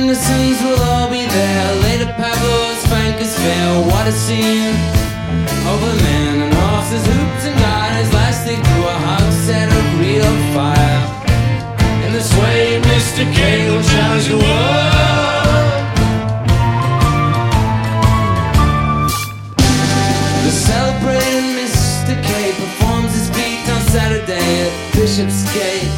Hendersons will all be there. Later Pablo's, Frankers Fair. What a scene! Over men and horses, hoops and garters. Last they threw a hog set of real fire. In this way, Mr. K will challenge the world. The celebrated Mr. K performs his feat on Saturday at Bishopsgate.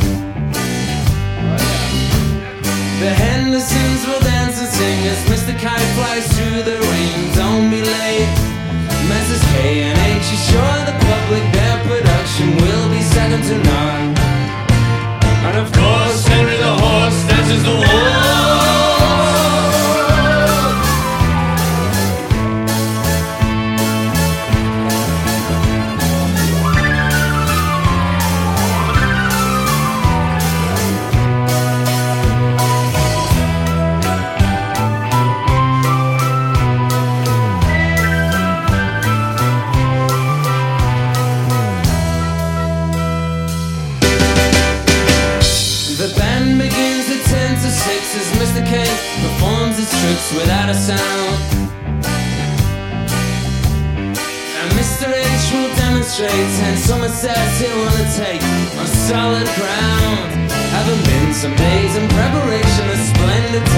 The Hendersons will dance and sing as Mr. Kite flies through the rain. Don't be late, Mrs. K and H is sure the public their production will be second to none. And of course Henry the Horse dances the waltz. As Mr. K performs his tricks without a sound, and Mr. H will demonstrate, and Somerset he'll undertake on solid ground. Haven't been some days in preparation, a splendid